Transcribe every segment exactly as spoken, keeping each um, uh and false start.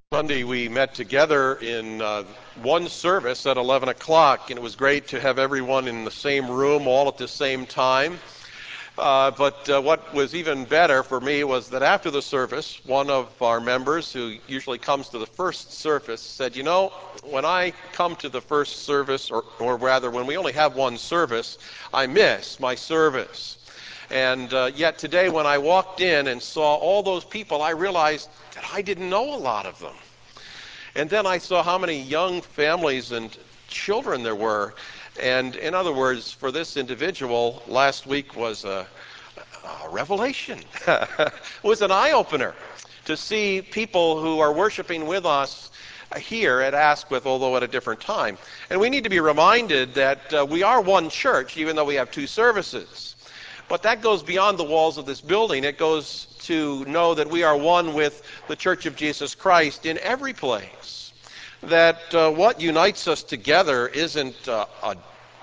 Sunday we met together in uh, one service at eleven o'clock, and it was great to have everyone in the same room all at the same time. Uh, but uh, what was even better for me was that after the service, one of our members who usually comes to the first service said, you know, when I come to the first service, or, or rather when we only have one service, I miss my service. And uh, yet today when I walked in and saw all those people, I realized that I didn't know a lot of them. And then I saw how many young families and children there were. And in other words, for this individual, last week was a, a revelation. It was an eye-opener to see people who are worshiping with us here at Asquith, although at a different time. And we need to be reminded that uh, we are one church, even though we have two services. But that goes beyond the walls of this building. It goes to know that we are one with the Church of Jesus Christ in every place. That uh, what unites us together isn't uh, a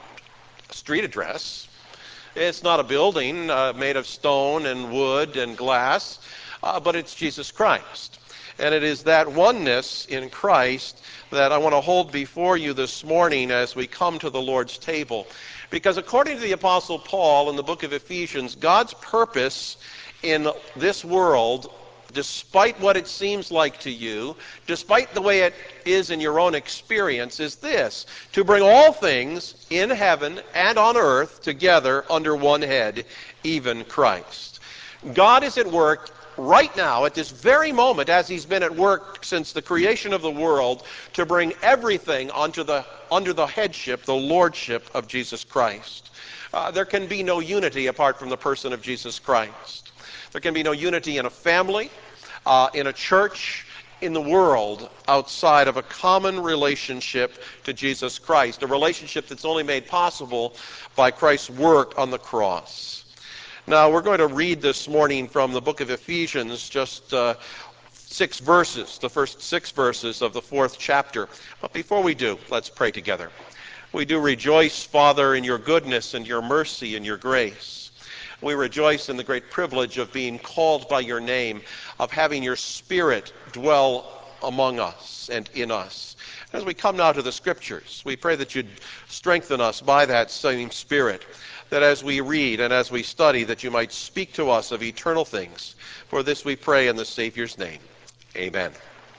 street address. It's not a building uh, made of stone and wood and glass, uh, but it's Jesus Christ. And it is that oneness in Christ that I want to hold before you this morning as we come to the Lord's table. Because according to the Apostle Paul in the book of Ephesians, God's purpose in this world, despite what it seems like to you, despite the way it is in your own experience, is this: to bring all things in heaven and on earth together under one head, even Christ. God is at work right now, at this very moment, as he's been at work since the creation of the world, to bring everything onto the, under the headship, the lordship of Jesus Christ. Uh, there can be no unity apart from the person of Jesus Christ. There can be no unity in a family, uh, in a church, in the world, outside of a common relationship to Jesus Christ, a relationship that's only made possible by Christ's work on the cross. Now, we're going to read this morning from the book of Ephesians, just uh, six verses, the first six verses of the fourth chapter. But before we do, let's pray together. We do rejoice, Father, in your goodness and your mercy and your grace. We rejoice in the great privilege of being called by your name, of having your Spirit dwell among us and in us. As we come now to the Scriptures, we pray that you'd strengthen us by that same Spirit, that as we read and as we study, that you might speak to us of eternal things. For this we pray in the Savior's name. Amen.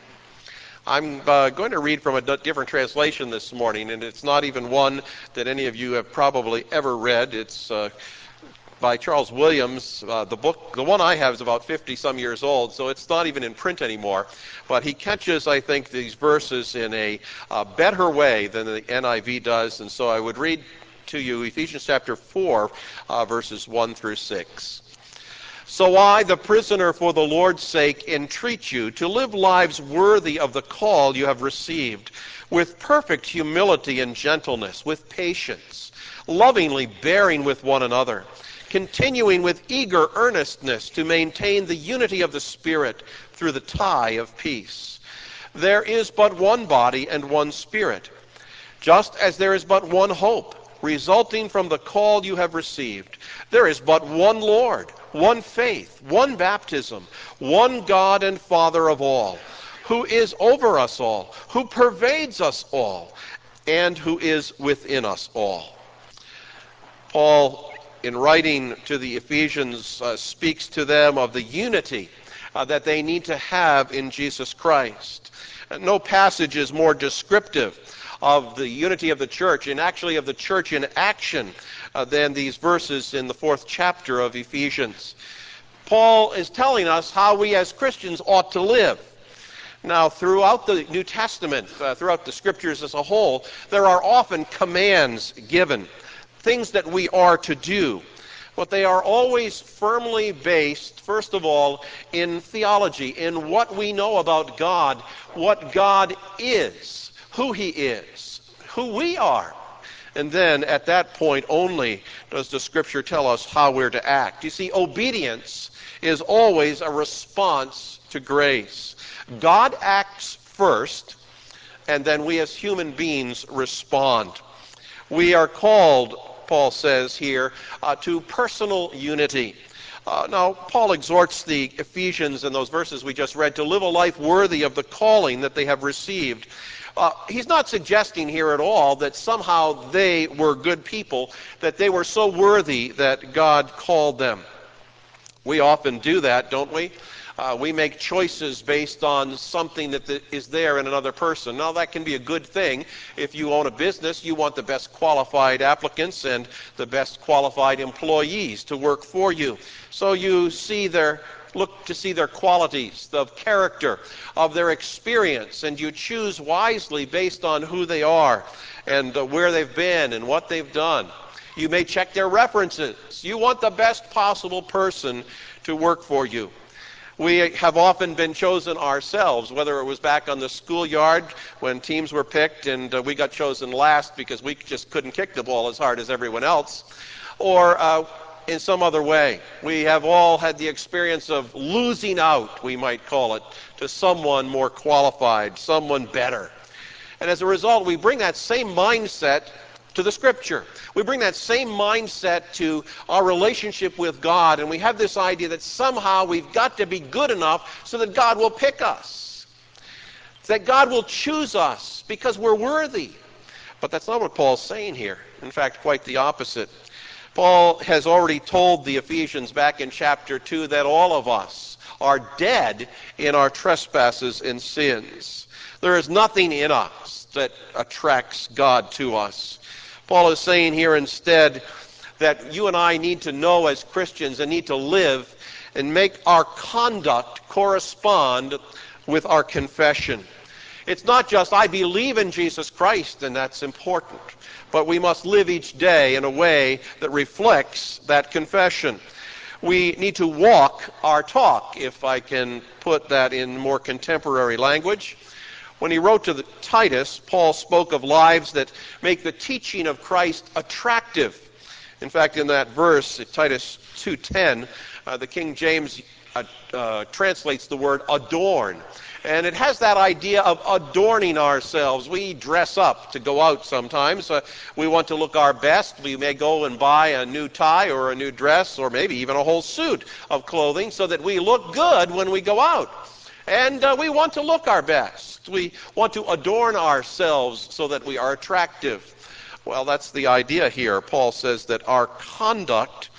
I'm uh, going to read from a d- different translation this morning, and it's not even one that any of you have probably ever read. It's uh, by Charles Williams. Uh, the book, the one I have, is about fifty some years old, so it's not even in print anymore. But he catches, I think, these verses in a uh, better way than the N I V does, and so I would read to you Ephesians chapter four, uh, verses one through six. So I, the prisoner for the Lord's sake, entreat you to live lives worthy of the call you have received, with perfect humility and gentleness, with patience, lovingly bearing with one another, continuing with eager earnestness to maintain the unity of the Spirit through the tie of peace. There is but one body and one Spirit, just as there is but one hope, resulting from the call you have received. There is but one Lord, one faith, one baptism, one God and Father of all, who is over us all, who pervades us all, and who is within us all. Paul, in writing to the Ephesians, uh, speaks to them of the unity uh, that they need to have in Jesus Christ. No passage is more descriptive of the unity of the church, and actually of the church in action, uh, than these verses in the fourth chapter of Ephesians. Paul is telling us how we as Christians ought to live. Now, throughout the New Testament, uh, throughout the Scriptures as a whole, there are often commands given, things that we are to do. But they are always firmly based, first of all, in theology, in what we know about God, what God is, who he is, who we are. And then at that point only does the Scripture tell us how we're to act. You see, obedience is always a response to grace. God acts first, and then we as human beings respond. We are called, Paul says here, uh, to personal unity. Uh, now, Paul exhorts the Ephesians in those verses we just read to live a life worthy of the calling that they have received. Uh, he's not suggesting here at all that somehow they were good people, that they were so worthy that God called them. We often do that, don't we? Uh, we make choices based on something that th- is there in another person. Now, that can be a good thing. If you own a business, you want the best qualified applicants and the best qualified employees to work for you. So you see their, look to see their qualities of character, of their experience, and you choose wisely based on who they are and uh, where they've been and what they've done. You may check their references. You want the best possible person to work for you. We have often been chosen ourselves, whether it was back on the schoolyard when teams were picked and uh, we got chosen last because we just couldn't kick the ball as hard as everyone else, or uh, in some other way. We have all had the experience of losing out, we might call it, to someone more qualified, someone better. And as a result, we bring that same mindset to the Scripture. We bring that same mindset to our relationship with God, and we have this idea that somehow we've got to be good enough so that God will pick us, that God will choose us because we're worthy. But that's not what Paul's saying here. In fact, quite the opposite. Paul has already told the Ephesians back in chapter two that all of us are dead in our trespasses and sins. There is nothing in us that attracts God to us. Paul is saying here instead that you and I need to know as Christians and need to live and make our conduct correspond with our confession. It's not just, I believe in Jesus Christ, and that's important, but we must live each day in a way that reflects that confession. We need to walk our talk, if I can put that in more contemporary language. When he wrote to the Titus, Paul spoke of lives that make the teaching of Christ attractive. In fact, in that verse, Titus two ten, uh, the King James uh, uh, translates the word adorn. And it has that idea of adorning ourselves. We dress up to go out sometimes. Uh, we want to look our best. We may go and buy a new tie or a new dress or maybe even a whole suit of clothing so that we look good when we go out. And uh, we want to look our best. We want to adorn ourselves so that we are attractive. Well, that's the idea here. Paul says that our conduct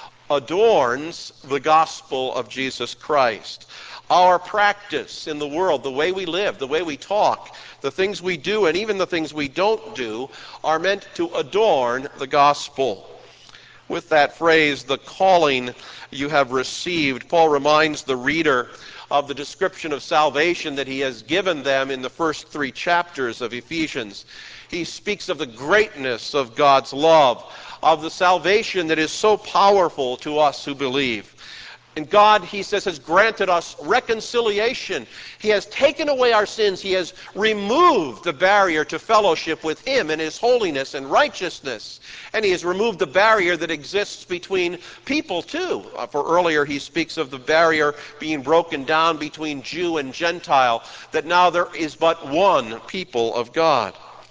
adorns the gospel of Jesus Christ. Our practice in the world, the way we live, the way we talk, the things we do, and even the things we don't do, are meant to adorn the gospel. With that phrase, the calling you have received, Paul reminds the reader of the description of salvation that he has given them in the first three chapters of Ephesians. He speaks of the greatness of God's love, of the salvation that is so powerful to us who believe. And God, he says, has granted us reconciliation. He has taken away our sins. He has removed the barrier to fellowship with him in his holiness and righteousness. And he has removed the barrier that exists between people too. Uh, for earlier he speaks of the barrier being broken down between Jew and Gentile, that now there is but one people of God.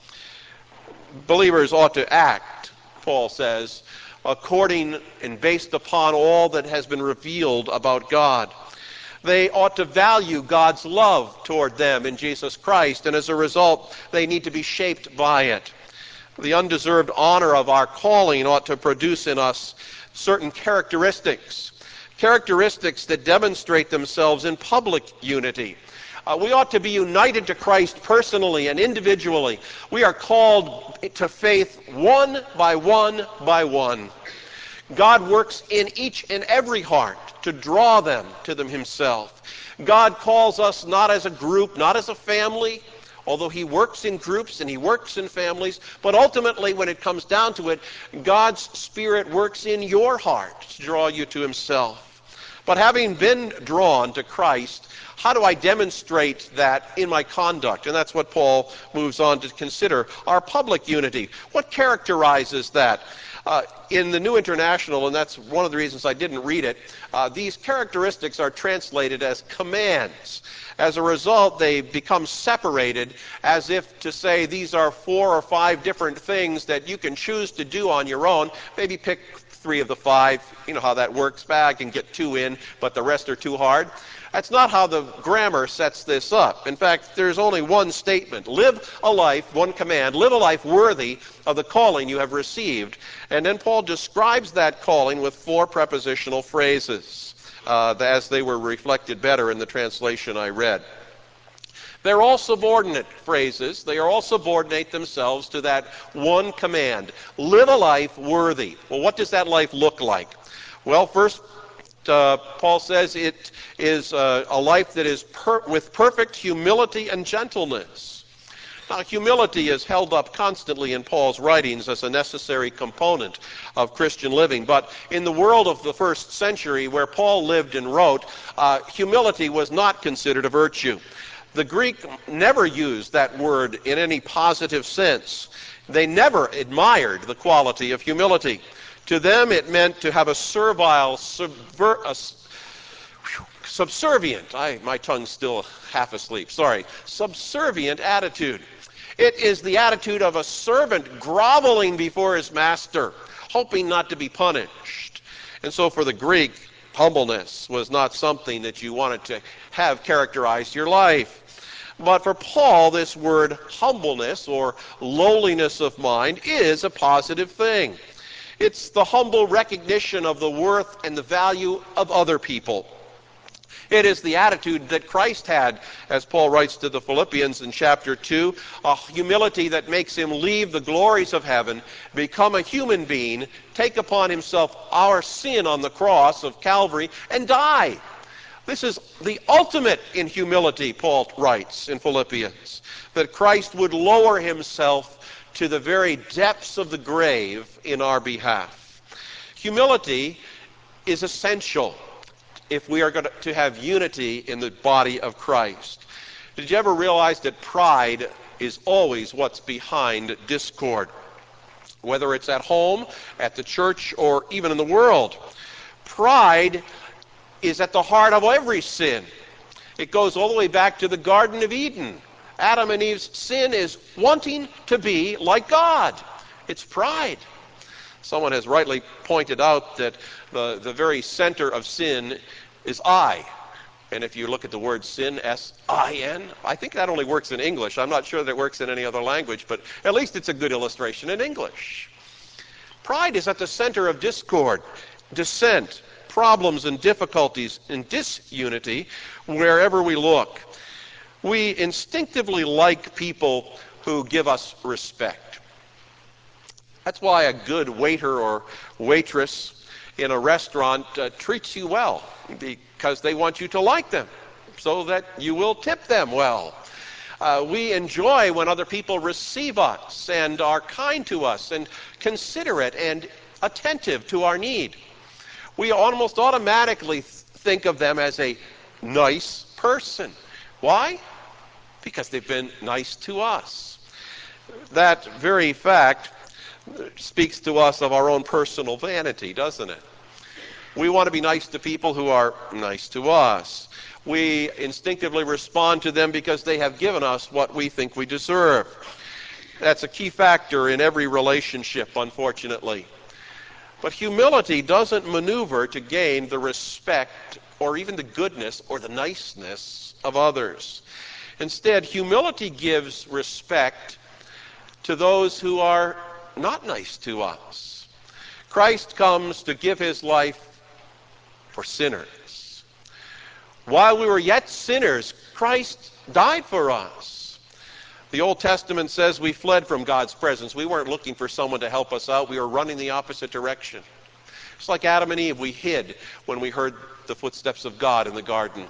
Believers ought to act, Paul says, according and based upon all that has been revealed about God. They ought to value God's love toward them in Jesus Christ, and as a result, they need to be shaped by it. The undeserved honor of our calling ought to produce in us certain characteristics, characteristics that demonstrate themselves in public unity. Uh, we ought to be united to Christ personally and individually. We are called to faith one by one by one. God works in each and every heart to draw them to them himself. God calls us not as a group, not as a family, although he works in groups and he works in families, but ultimately when it comes down to it, God's Spirit works in your heart to draw you to himself. But having been drawn to Christ, how do I demonstrate that in my conduct? And that's what Paul moves on to consider. Our public unity. What characterizes that? Uh, in the New International, and that's one of the reasons I didn't read it, uh, these characteristics are translated as commands. As a result, they become separated as if to say these are four or five different things that you can choose to do on your own. Maybe pick three of the five. You know how that works. I can get two in, but the rest are too hard. That's not how the grammar sets this up. In fact, there's only one statement. Live a life, one command, live a life worthy of the calling you have received. And then Paul describes that calling with four prepositional phrases, uh, as they were reflected better in the translation I read. They're all subordinate phrases. They are all subordinate themselves to that one command. Live a life worthy. Well, what does that life look like? Well, first, uh, Paul says it is uh, a life that is per- with perfect humility and gentleness. Now, humility is held up constantly in Paul's writings as a necessary component of Christian living. But in the world of the first century where Paul lived and wrote, uh, humility was not considered a virtue. The Greek never used that word in any positive sense. They never admired the quality of humility. To them, it meant to have a servile, subver, a, whew, subservient, I, my tongue's still half asleep, sorry, subservient attitude. It is the attitude of a servant groveling before his master, hoping not to be punished. And so for the Greek, humbleness was not something that you wanted to have characterize your life. But for Paul, this word humbleness or lowliness of mind is a positive thing. It's the humble recognition of the worth and the value of other people. It is the attitude that Christ had, as Paul writes to the Philippians in chapter two, a humility that makes him leave the glories of heaven, become a human being, take upon himself our sin on the cross of Calvary, and die. This is the ultimate in humility, Paul writes in Philippians, that Christ would lower himself to the very depths of the grave in our behalf. Humility is essential if we are going to have unity in the body of Christ. Did you ever realize that pride is always what's behind discord? Whether it's at home, at the church, or even in the world. Pride is at the heart of every sin. It goes all the way back to the Garden of Eden. Adam and Eve's sin is wanting to be like God. It's pride. Someone has rightly pointed out that the, the very center of sin is I. And if you look at the word sin, S I N, I think that only works in English. I'm not sure that it works in any other language, but at least it's a good illustration in English. Pride is at the center of discord, dissent, problems and difficulties and disunity wherever we look. We instinctively like people who give us respect. That's why a good waiter or waitress in a restaurant uh, treats you well, because they want you to like them so that you will tip them well. Uh, we enjoy when other people receive us and are kind to us and considerate and attentive to our need. We almost automatically think of them as a nice person. Why? Because they've been nice to us. That very fact speaks to us of our own personal vanity, doesn't it? We want to be nice to people who are nice to us. We instinctively respond to them because they have given us what we think we deserve. That's a key factor in every relationship, unfortunately. But humility doesn't maneuver to gain the respect or even the goodness or the niceness of others. Instead, humility gives respect to those who are not nice to us. Christ comes to give his life for sinners. While we were yet sinners, Christ died for us. The Old Testament says we fled from God's presence. We weren't looking for someone to help us out. We were running the opposite direction. Just like Adam and Eve, we hid when we heard the footsteps of God in the garden.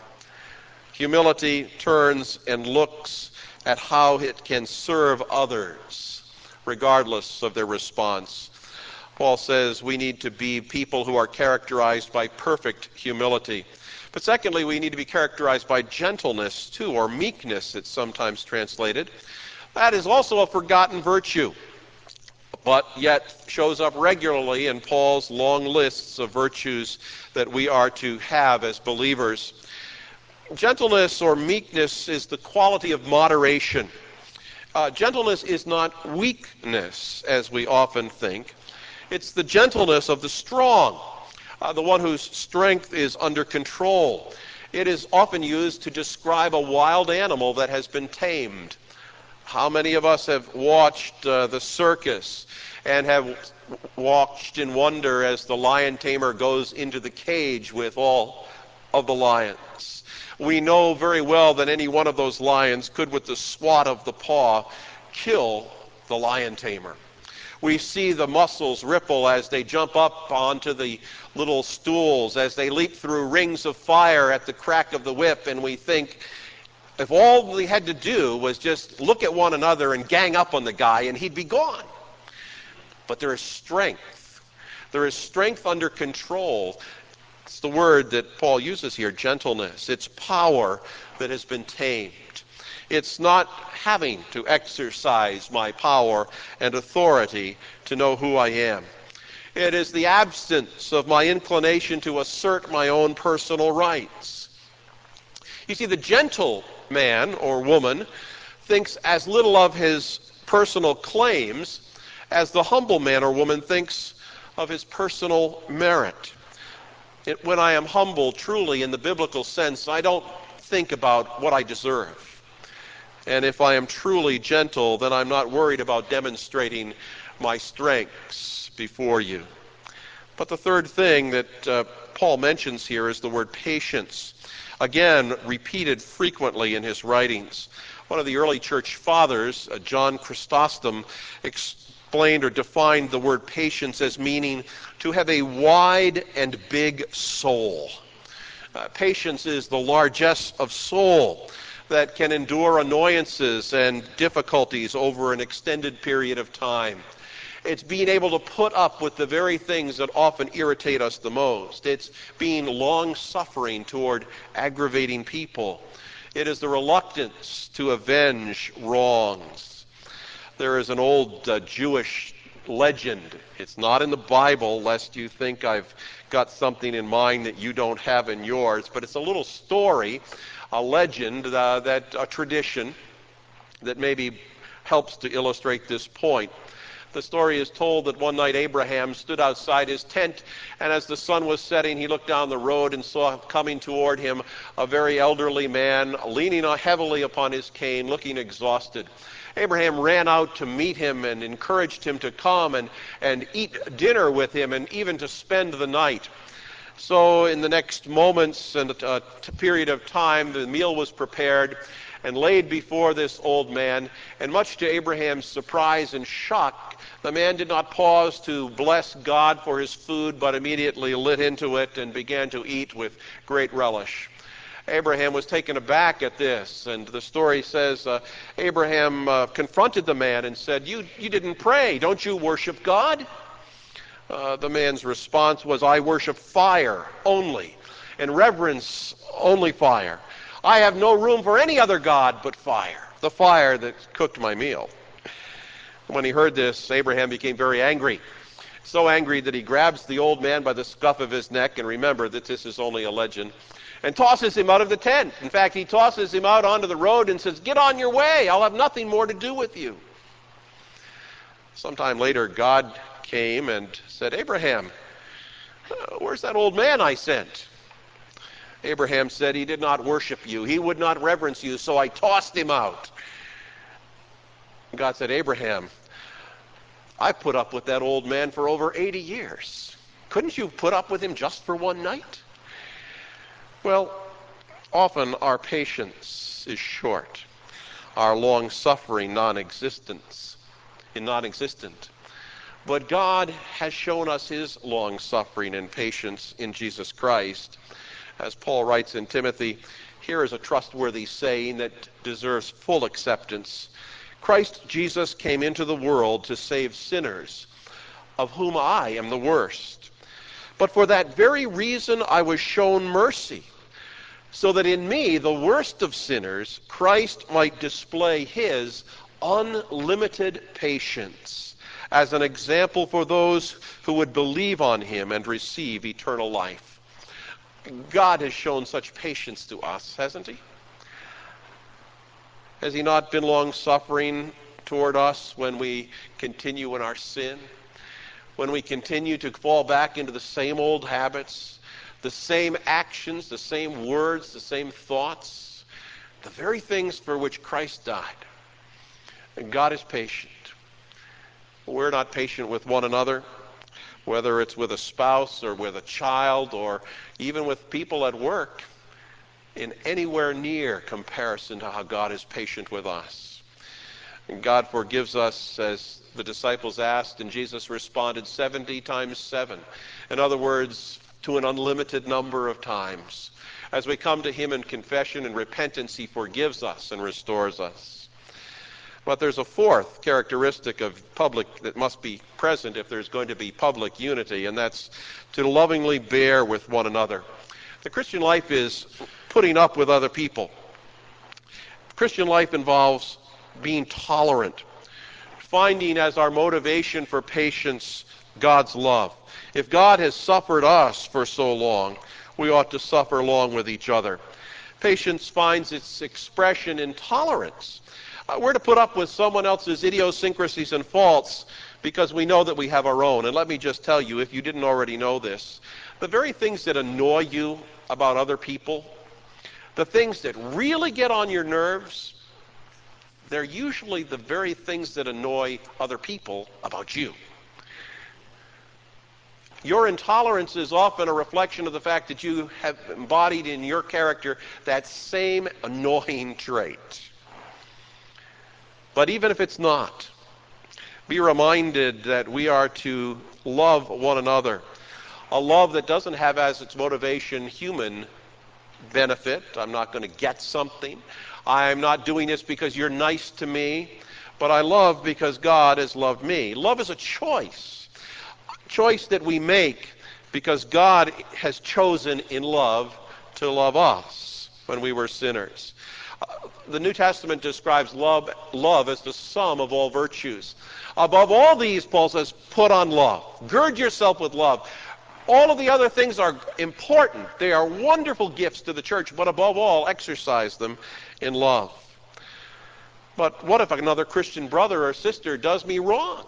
Humility turns and looks at how it can serve others, regardless of their response. Paul says we need to be people who are characterized by perfect humility. But secondly, we need to be characterized by gentleness too, or meekness, it's sometimes translated. That is also a forgotten virtue, but yet shows up regularly in Paul's long lists of virtues that we are to have as believers. Gentleness or meekness is the quality of moderation. Uh, gentleness is not weakness, as we often think. It's the gentleness of the strong, uh, the one whose strength is under control. It is often used to describe a wild animal that has been tamed. How many of us have watched uh, the circus and have watched in wonder as the lion tamer goes into the cage with all of the lions? We know very well that any one of those lions could, with the swat of the paw, kill the lion tamer. We see the muscles ripple as they jump up onto the little stools, as they leap through rings of fire at the crack of the whip, and we think, if all we had to do was just look at one another and gang up on the guy, and he'd be gone. But there is strength. There is strength under control. It's the word that Paul uses here, gentleness. It's power that has been tamed. It's not having to exercise my power and authority to know who I am. It is the absence of my inclination to assert my own personal rights. You see, the gentle man or woman thinks as little of his personal claims as the humble man or woman thinks of his personal merit. It, when I am humble, truly, in the biblical sense, I don't think about what I deserve. And if I am truly gentle, then I'm not worried about demonstrating my strengths before you. But the third thing that uh, Paul mentions here is the word patience. Again, repeated frequently in his writings. One of the early church fathers, uh, John Chrysostom, explained or defined the word patience as meaning to have a wide and big soul. Uh, patience is the largesse of soul that can endure annoyances and difficulties over an extended period of time. It's being able to put up with the very things that often irritate us the most. It's being long-suffering toward aggravating people. It is the reluctance to avenge wrongs. There is an old uh, Jewish legend. It's not in the Bible, lest you think I've got something in mind that you don't have in yours, but it's a little story, a legend, uh, that a tradition that maybe helps to illustrate this point. The story is told that one night Abraham stood outside his tent, and as the sun was setting, he looked down the road and saw coming toward him a very elderly man, leaning heavily upon his cane, looking exhausted. Abraham ran out to meet him and encouraged him to come and, and eat dinner with him and even to spend the night. So in the next moments and a period of time, the meal was prepared and laid before this old man, and much to Abraham's surprise and shock, the man did not pause to bless God for his food, but immediately lit into it and began to eat with great relish. Abraham was taken aback at this, and the story says uh, Abraham uh, confronted the man and said, you, you didn't pray. Don't you worship God? Uh, the man's response was, I worship fire only, and reverence only fire. I have no room for any other god but fire, the fire that cooked my meal. When he heard this, Abraham became very angry, so angry that he grabs the old man by the scuff of his neck, and remember that this is only a legend, and tosses him out of the tent. In fact, he tosses him out onto the road and says, get on your way, I'll have nothing more to do with you. Sometime later, God came and said, Abraham, where's that old man I sent? Abraham said, he did not worship you. He would not reverence you, so I tossed him out. God said, Abraham, I've put up with that old man for over eighty years. Couldn't you put up with him just for one night? Well, often our patience is short, our long-suffering non-existence, non-existent. But God has shown us his long-suffering and patience in Jesus Christ. As Paul writes in Timothy, here is a trustworthy saying that deserves full acceptance. Christ Jesus came into the world to save sinners, of whom I am the worst. But for that very reason I was shown mercy, so that in me, the worst of sinners, Christ might display his unlimited patience as an example for those who would believe on him and receive eternal life. God has shown such patience to us, hasn't he? Has he not been long-suffering toward us when we continue in our sin? when we continue to fall back into the same old habits, the same actions, the same words, the same thoughts, the very things for which Christ died. And God is patient. We're not patient with one another, whether it's with a spouse or with a child or even with people at work, in anywhere near comparison to how God is patient with us. And God forgives us, as the disciples asked, and Jesus responded seventy times seven. In other words, to an unlimited number of times. As we come to him in confession and repentance, he forgives us and restores us. But there's a fourth characteristic of public that must be present if there's going to be public unity, and that's to lovingly bear with one another. The Christian life is putting up with other people. Christian life involves being tolerant, finding as our motivation for patience God's love. If God has suffered us for so long, we ought to suffer along with each other. Patience finds its expression in tolerance. Uh, we're to put up with someone else's idiosyncrasies and faults because we know that we have our own. And let me just tell you, if you didn't already know this, the very things that annoy you about other people, the things that really get on your nerves, they're usually the very things that annoy other people about you. Your intolerance is often a reflection of the fact that you have embodied in your character that same annoying trait. But even if it's not, be reminded that we are to love one another. A love that doesn't have as its motivation human benefit. I'm not going to get something. I'm not doing this because you're nice to me. But I love because God has loved me. Love is a choice. A choice that we make because God has chosen in love to love us when we were sinners. Uh, the New Testament describes love, love as the sum of all virtues. Above all these, Paul says, put on love. Gird yourself with love. All of the other things are important. They are wonderful gifts to the church, but above all, exercise them in love. But what if another Christian brother or sister does me wrong?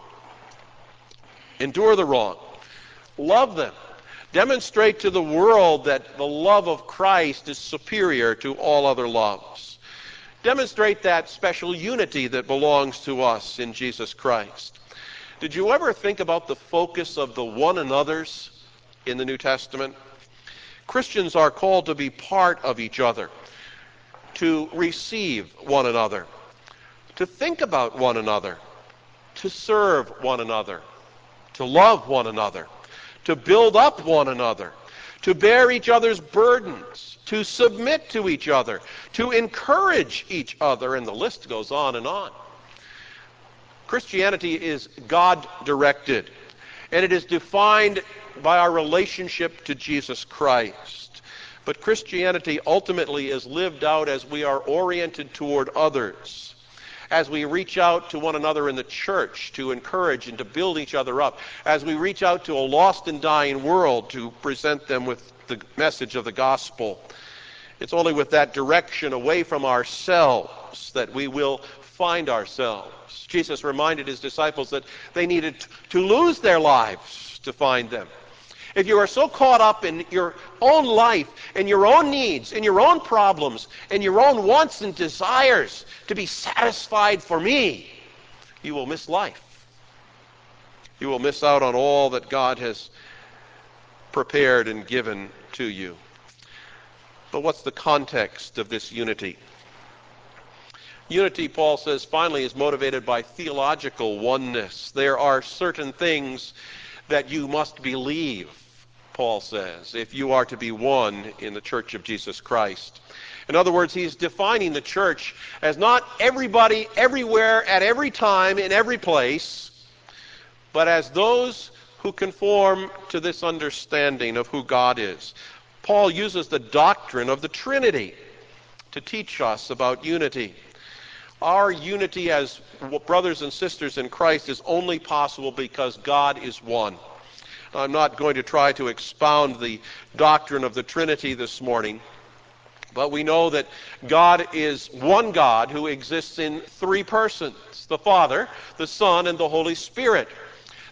Endure the wrong. Love them. Demonstrate to the world that the love of Christ is superior to all other loves. Demonstrate that special unity that belongs to us in Jesus Christ. Did you ever think about the focus of the one another's in the New Testament? Christians are called to be part of each other, to receive one another, to think about one another, to serve one another, to love one another, to build up one another, to bear each other's burdens, to submit to each other, to encourage each other, and the list goes on and on. Christianity is God-directed, and it is defined by our relationship to Jesus Christ. But Christianity ultimately is lived out as we are oriented toward others, as we reach out to one another in the church to encourage and to build each other up, as we reach out to a lost and dying world to present them with the message of the gospel. It's only with that direction away from ourselves that we will find ourselves. Jesus reminded his disciples that they needed to lose their lives to find them. If you are so caught up in your own life and your own needs and your own problems and your own wants and desires to be satisfied for me, you will miss life. You will miss out on all that God has prepared and given to you. But what's the context of this unity? Unity, Paul says, finally, is motivated by theological oneness. There are certain things that you must believe, Paul says, if you are to be one in the Church of Jesus Christ. In other words, he's defining the church as not everybody, everywhere, at every time, in every place, but as those who conform to this understanding of who God is. Paul uses the doctrine of the Trinity to teach us about unity. Our unity as brothers and sisters in Christ is only possible because God is one. I'm not going to try to expound the doctrine of the Trinity this morning, but we know that God is one God who exists in three persons, the Father, the Son, and the Holy Spirit.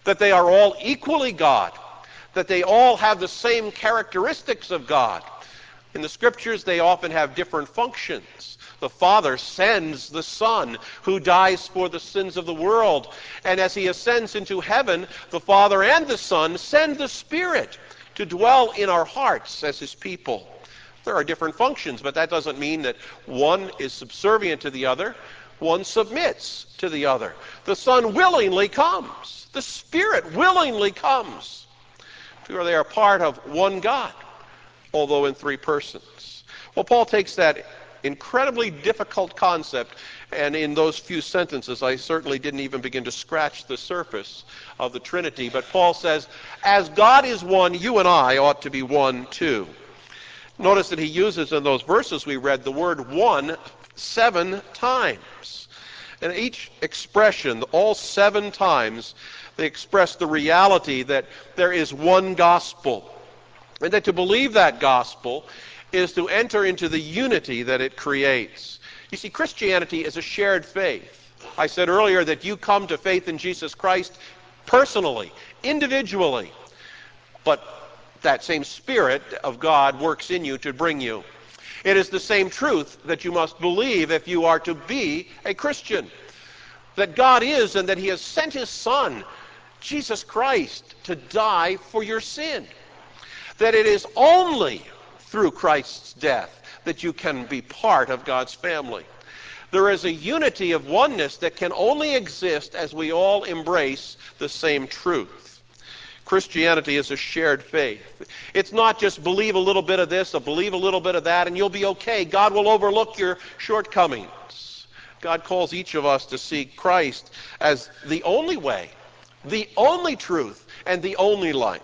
that they are all equally God, that they all have the same characteristics of God. In the Scriptures, they often have different functions. The Father sends the Son who dies for the sins of the world. And as he ascends into heaven, the Father and the Son send the Spirit to dwell in our hearts as his people. There are different functions, but that doesn't mean that one is subservient to the other. One submits to the other. The Son willingly comes. The Spirit willingly comes. For they are part of one God, although in three persons. Well, Paul takes that incredibly difficult concept, and in those few sentences, I certainly didn't even begin to scratch the surface of the Trinity. But Paul says, as God is one, you and I ought to be one too. Notice that he uses in those verses we read the word one seven times. And each expression, all seven times, they express the reality that there is one gospel. And that to believe that gospel is to enter into the unity that it creates. You see, Christianity is a shared faith. I said earlier that you come to faith in Jesus Christ personally, individually. But that same Spirit of God works in you to bring you. It is the same truth that you must believe if you are to be a Christian. That God is, and that he has sent his Son, Jesus Christ, to die for your sin. That it is only through Christ's death that you can be part of God's family. There is a unity of oneness that can only exist as we all embrace the same truth. Christianity is a shared faith. It's not just believe a little bit of this or believe a little bit of that and you'll be okay. God will overlook your shortcomings. God calls each of us to see Christ as the only way, the only truth, and the only life.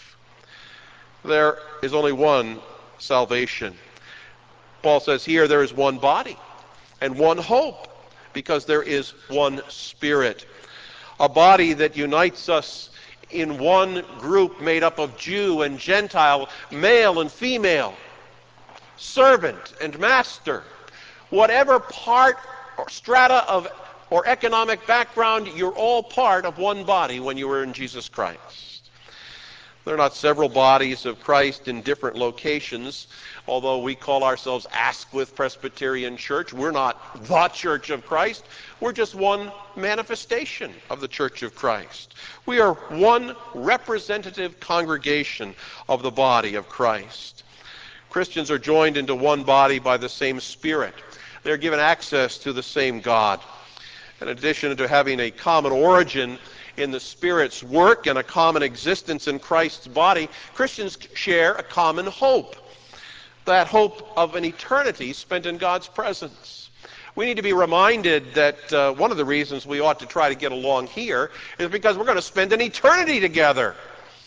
There is only one salvation. Paul says here there is one body and one hope because there is one Spirit. A body that unites us in one group made up of Jew and Gentile, male and female, servant and master. Whatever part or strata of or economic background, you're all part of one body when you are in Jesus Christ. There are not several bodies of Christ in different locations. Although we call ourselves Asquith Presbyterian Church, we're not the Church of Christ. We're just one manifestation of the Church of Christ. We are one representative congregation of the body of Christ. Christians are joined into one body by the same Spirit. They're given access to the same God. In addition to having a common origin in the Spirit's work and a common existence in Christ's body, Christians share a common hope. That hope of an eternity spent in God's presence. We need to be reminded that uh, one of the reasons we ought to try to get along here is because we're going to spend an eternity together.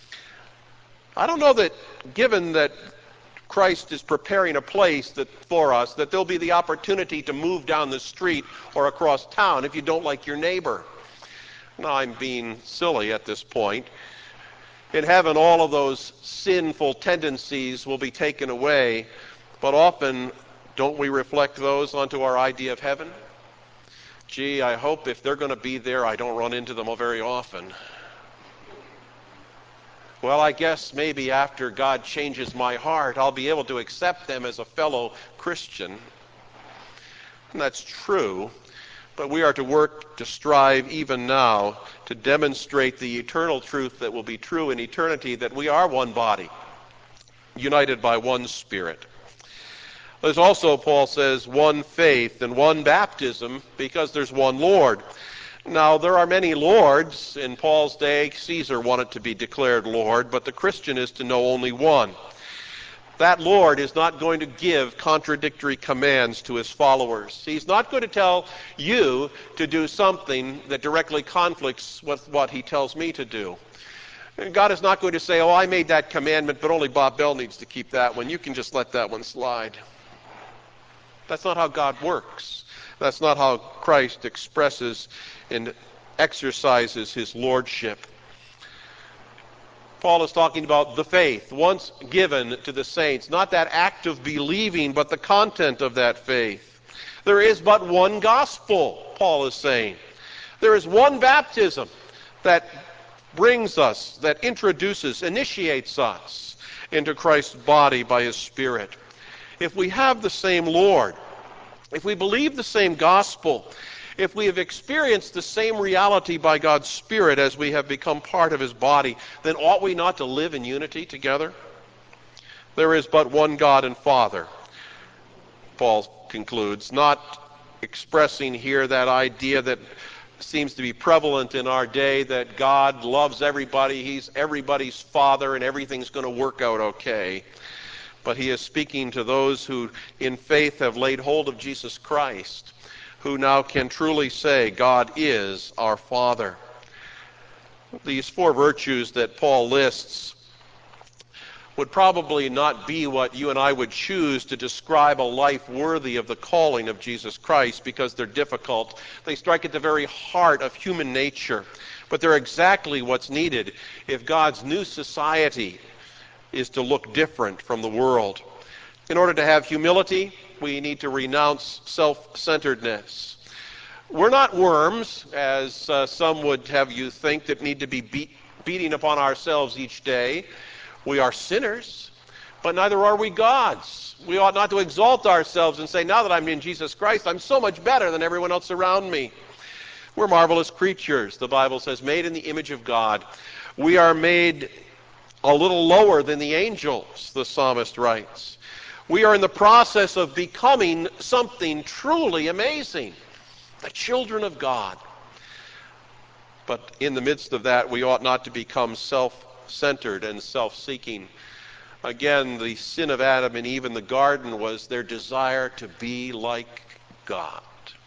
I don't know that, given that Christ is preparing a place that, for us, that there'll be the opportunity to move down the street or across town if you don't like your neighbor. Now, I'm being silly at this point. In heaven, all of those sinful tendencies will be taken away, but often, don't we reflect those onto our idea of heaven? Gee, I hope if they're going to be there, I don't run into them very often. Well, I guess maybe after God changes my heart, I'll be able to accept them as a fellow Christian. And that's true. But we are to work to strive even now to demonstrate the eternal truth that will be true in eternity, that we are one body, united by one Spirit. There's also, Paul says, one faith and one baptism because there's one Lord. Now, there are many lords. In Paul's day, Caesar wanted to be declared Lord, but the Christian is to know only one. That Lord is not going to give contradictory commands to his followers. He's not going to tell you to do something that directly conflicts with what he tells me to do. And God is not going to say, oh, I made that commandment, but only Bob Bell needs to keep that one. You can just let that one slide. That's not how God works. That's not how Christ expresses and exercises his lordship. Paul is talking about the faith once given to the saints, not that act of believing, but the content of that faith. There is but one gospel, Paul is saying. There is one baptism that brings us, that introduces, initiates us into Christ's body by his Spirit. If we have the same Lord, if we believe the same gospel, if we have experienced the same reality by God's Spirit as we have become part of his body, then ought we not to live in unity together? There is but one God and Father, Paul concludes, not expressing here that idea that seems to be prevalent in our day, that God loves everybody, he's everybody's father, and everything's going to work out okay. But he is speaking to those who in faith have laid hold of Jesus Christ, who now can truly say, God is our Father. These four virtues that Paul lists would probably not be what you and I would choose to describe a life worthy of the calling of Jesus Christ, because they're difficult. They strike at the very heart of human nature. But they're exactly what's needed if God's new society is to look different from the world. In order to have humility, we need to renounce self-centeredness. We're not worms, as uh, some would have you think, that need to be beat, beating upon ourselves each day. We are sinners, but neither are we gods. We ought not to exalt ourselves and say, now that I'm in Jesus Christ, I'm so much better than everyone else around me. We're marvelous creatures, the Bible says, made in the image of God. We are made a little lower than the angels, the psalmist writes. We are in the process of becoming something truly amazing, the children of God. But in the midst of that, we ought not to become self-centered and self-seeking. Again, the sin of Adam and Eve in the garden was their desire to be like God.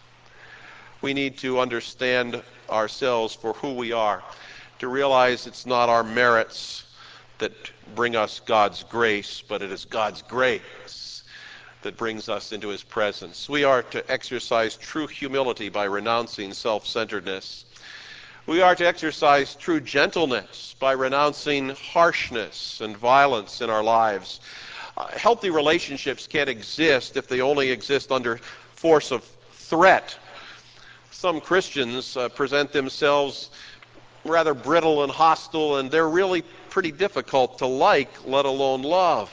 We need to understand ourselves for who we are, to realize it's not our merits that bring us God's grace, but it is God's grace that brings us into his presence. We are to exercise true humility by renouncing self-centeredness. We are to exercise true gentleness by renouncing harshness and violence in our lives. Uh, healthy relationships can't exist if they only exist under force of threat. Some Christians uh, present themselves rather brittle and hostile, and they're really pretty difficult to like, let alone love.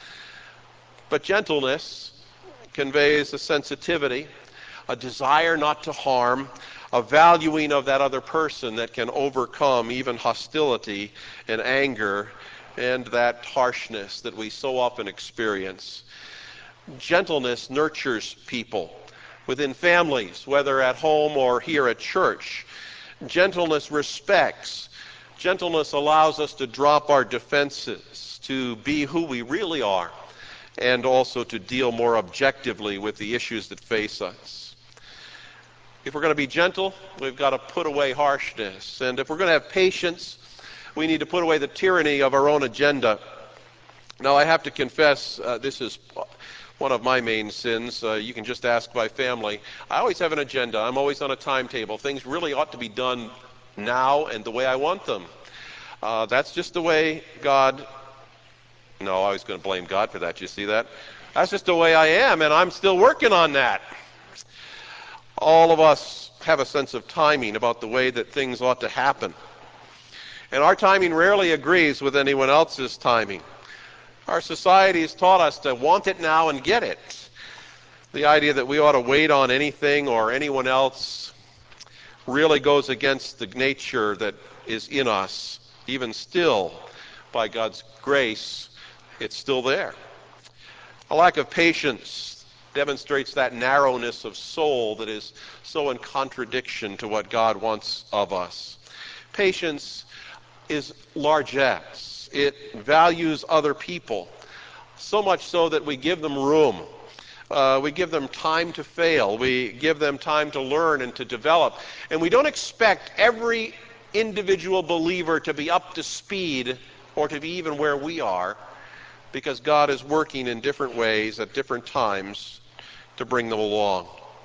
But gentleness conveys a sensitivity, a desire not to harm, a valuing of that other person that can overcome even hostility and anger and that harshness that we so often experience. Gentleness nurtures people within families, whether at home or here at church. Gentleness respects. Gentleness allows us to drop our defenses, to be who we really are, and also to deal more objectively with the issues that face us. If we're going to be gentle, we've got to put away harshness. And if we're going to have patience, we need to put away the tyranny of our own agenda. Now, I have to confess, uh, this is one of my main sins. Uh, you can just ask my family. I always have an agenda. I'm always on a timetable. Things really ought to be done now and the way I want them. Uh, that's just the way God... No, I was going to blame God for that. You see that? That's just the way I am, and I'm still working on that. All of us have a sense of timing about the way that things ought to happen. And our timing rarely agrees with anyone else's timing. Our society has taught us to want it now and get it. The idea that we ought to wait on anything or anyone else really goes against the nature that is in us. Even still, by God's grace, it's still there. A lack of patience demonstrates that narrowness of soul that is so in contradiction to what God wants of us. Patience is largesse. It values other people, so much so that we give them room. Uh, we give them time to fail. We give them time to learn and to develop. And we don't expect every individual believer to be up to speed or to be even where we are, because God is working in different ways at different times to bring them along.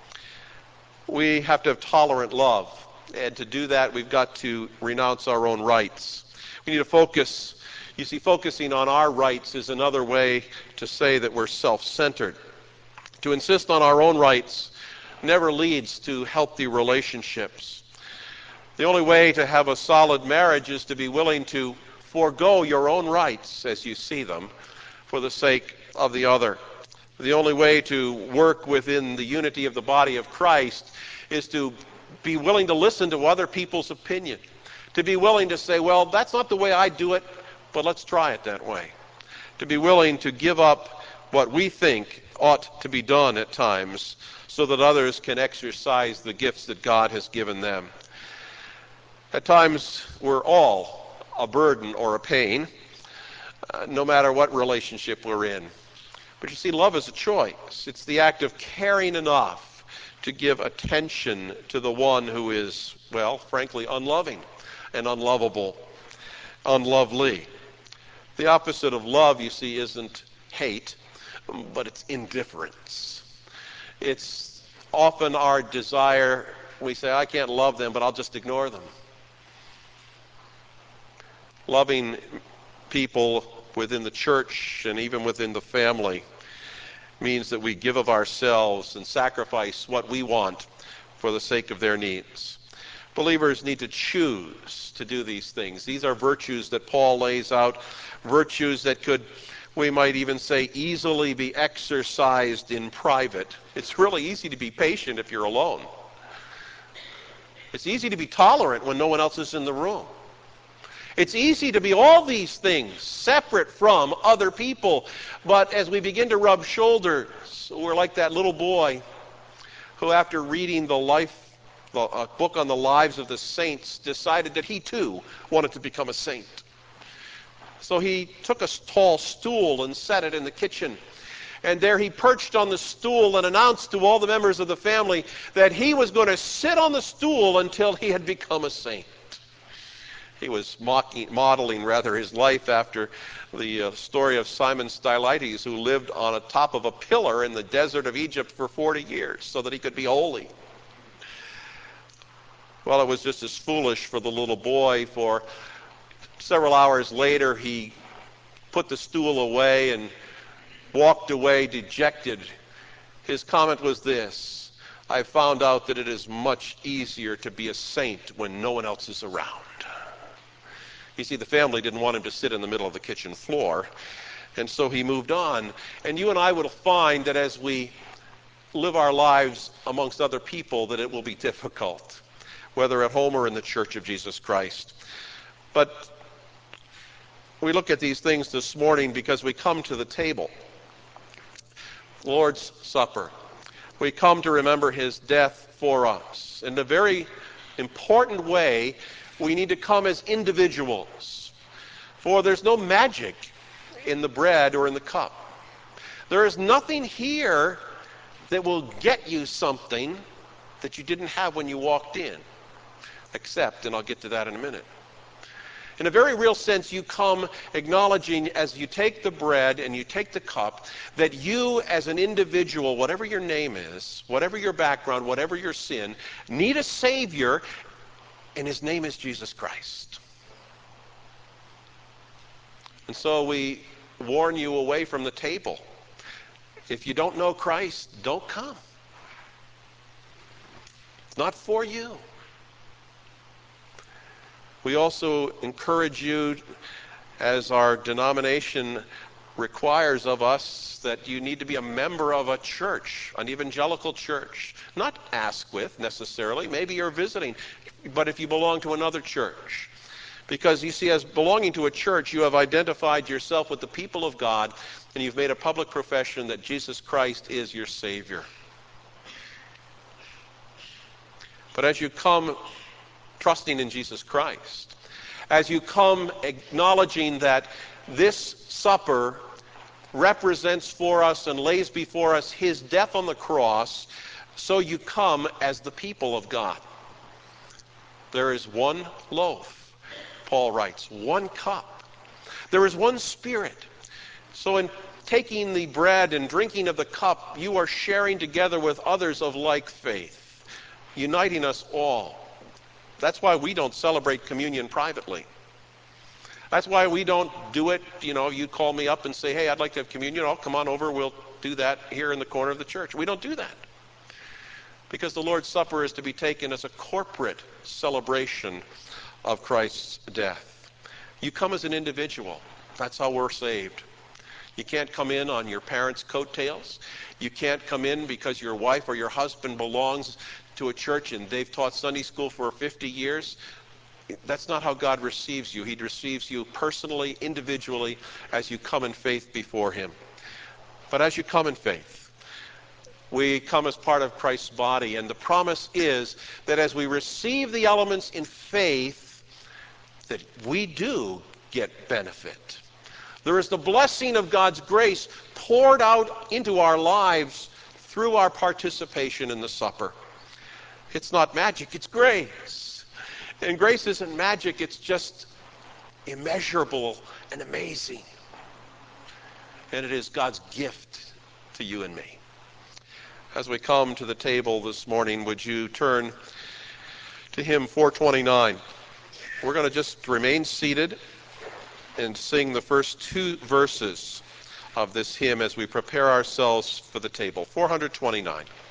We have to have tolerant love, and to do that we've got to renounce our own rights. We need to focus. You see, focusing on our rights is another way to say that we're self-centered. To insist on our own rights never leads to healthy relationships. The only way to have a solid marriage is to be willing to forego your own rights as you see them for the sake of the other. The only way to work within the unity of the body of Christ is to be willing to listen to other people's opinion, to be willing to say, well, that's not the way I do it, but let's try it that way. To be willing to give up what we think ought to be done at times so that others can exercise the gifts that God has given them. At times, we're all a burden or a pain, uh, no matter what relationship we're in. But you see, love is a choice. It's the act of caring enough to give attention to the one who is, well, frankly, unloving and unlovable, unlovely. The opposite of love, you see, isn't hate, but it's indifference. It's often our desire, we say, I can't love them, but I'll just ignore them. Loving people within the church and even within the family means that we give of ourselves and sacrifice what we want for the sake of their needs. Believers need to choose to do these things. These are virtues that Paul lays out, virtues that could, we might even say, easily be exercised in private. It's really easy to be patient if you're alone. It's easy to be tolerant when no one else is in the room. It's easy to be all these things separate from other people. But as we begin to rub shoulders, we're like that little boy who, after reading the life, a book on the lives of the saints, decided that he too wanted to become a saint. So he took a tall stool and set it in the kitchen. And there he perched on the stool and announced to all the members of the family that he was going to sit on the stool until he had become a saint. He was mocking, modeling rather his life after the uh, story of Simon Stylites, who lived on the top of a pillar in the desert of Egypt for forty years so that he could be holy. Well, it was just as foolish for the little boy, for several hours later he put the stool away and walked away dejected. His comment was this: I found out that it is much easier to be a saint when no one else is around. You see, the family didn't want him to sit in the middle of the kitchen floor, and so he moved on. And you and I will find that as we live our lives amongst other people, that it will be difficult, whether at home or in the Church of Jesus Christ. But we look at these things this morning because we come to the table, Lord's Supper. We come to remember his death for us. In a very important way, we need to come as individuals, for there's no magic in the bread or in the cup. There is nothing here that will get you something that you didn't have when you walked in, except, and I'll get to that in a minute. In a very real sense, you come acknowledging as you take the bread and you take the cup that you as an individual, whatever your name is, whatever your background, whatever your sin, need a Savior, and his name is Jesus Christ. And so we warn you away from the table. If you don't know Christ, don't come. It's not for you. We also encourage you, as our denomination requires of us, that you need to be a member of a church, an evangelical church. Not Asquith necessarily. Maybe you're visiting, but if you belong to another church. Because you see, as belonging to a church, you have identified yourself with the people of God, and you've made a public profession that Jesus Christ is your Savior. But as you come trusting in Jesus Christ, as you come acknowledging that this supper represents for us and lays before us his death on the cross, so you come as the people of God. There is one loaf, Paul writes, one cup. There is one Spirit. So in taking the bread and drinking of the cup, you are sharing together with others of like faith, uniting us all. That's why we don't celebrate communion privately. That's why we don't do it, you know, you call me up and say, hey, I'd like to have communion. Oh, come on over, we'll do that here in the corner of the church. We don't do that. because the Lord's Supper is to be taken as a corporate celebration of Christ's death. You come as an individual. That's how we're saved. You can't come in on your parents' coattails. You can't come in because your wife or your husband belongs to a church and they've taught Sunday school for fifty years. That's not how God receives you. He receives you personally, individually, as you come in faith before him. But as you come in faith, we come as part of Christ's body, and the promise is that as we receive the elements in faith, that we do get benefit. There is the blessing of God's grace poured out into our lives through our participation in the supper. It's not magic, it's grace. And grace isn't magic, it's just immeasurable and amazing. And it is God's gift to you and me. As we come to the table this morning, would you turn to hymn four twenty-nine? We're going to just remain seated and sing the first two verses of this hymn as we prepare ourselves for the table. four twenty-nine.